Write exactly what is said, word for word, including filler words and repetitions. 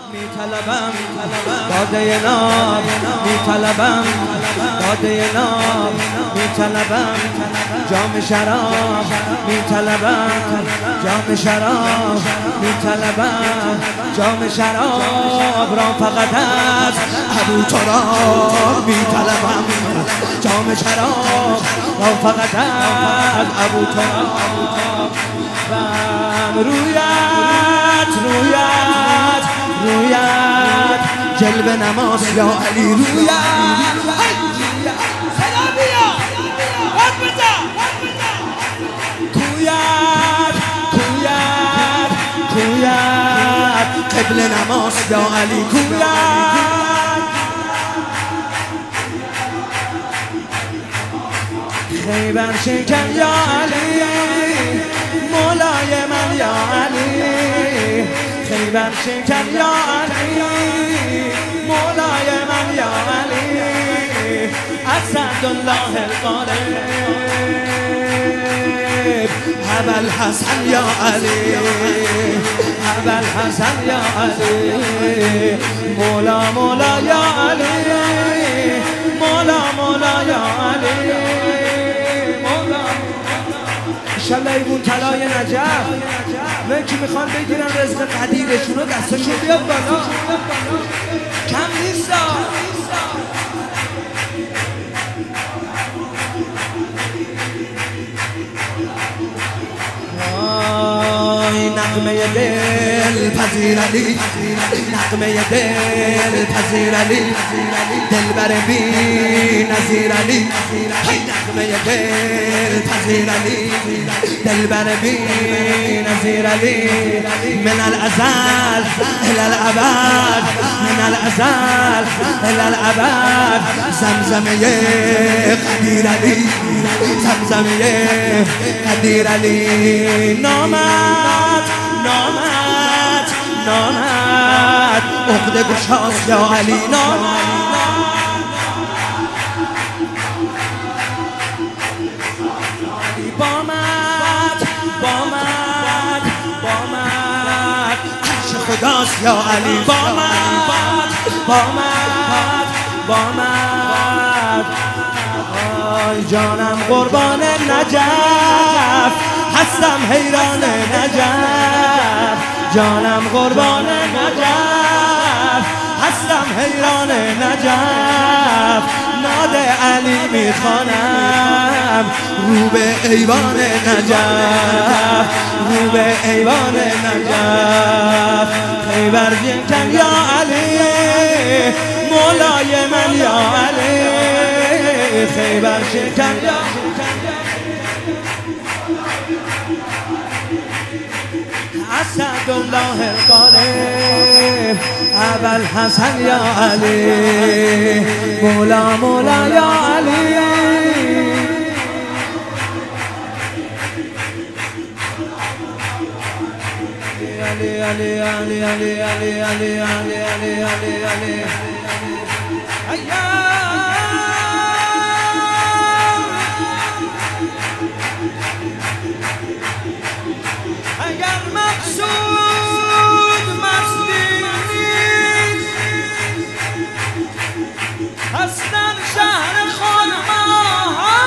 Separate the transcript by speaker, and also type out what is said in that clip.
Speaker 1: میطلبم باده ناب، میطلبم باده ناب، میطلبم جام شراب، میطلبم جام شراب، میطلبم جام شراب را فقط از ابو تراب، میطلبم جام شراب را فقط از ابو تراب. و رویت رویت رویت جلوه نماز یا علی، رویت سلامیا کویت کویت کویت قبل نماز یا علی، کویت خیبر شکن یا علی، مولای من یا علی، خیبر شکن یا علی، مولای من یا علی، اسدالله الغالب، ابوالحسن یا علی، ابوالحسن یا علی، مولا مولا یا علی، مولا مولا یا علی، مولا. انشالله ایبون طلای نجف و که میخوان بگیرن رزق قدیرشون رو دستشون بیاد بالا، کم نیستا. آی نغمه دل پذیر علی، نغمه دل پذیر علی، دلبر بی نظیر علی، نغمه دل پذیر علی، دلبر بی نظیر علی، من الازل الى الابد، من الازل الى الابد، زمزمه قدیر علی، زمزمه قدیر علی، نامت نامت نامت عقده گشاست یا علی، نامت بامت بامت بامت عرش خداست یا علی، بامت بامت بامت. آی جانم قربان نجف، هستم حیران نجف، جانم قربان نجف، هستم حیران نجف، ناد علی میخوانم رو به ایوان نجف، رو به ایوان نجف، خیبر شکن یا علی، مولای من یا علی، خیبر شکن یا اسدالله الغالب، ابوالحسن یا علی، مولا مولا یا علی، علی علی علی علی علی علی علی علی علی علی اگر مقصود مستی نیست، هستن شهر خانم‌ها،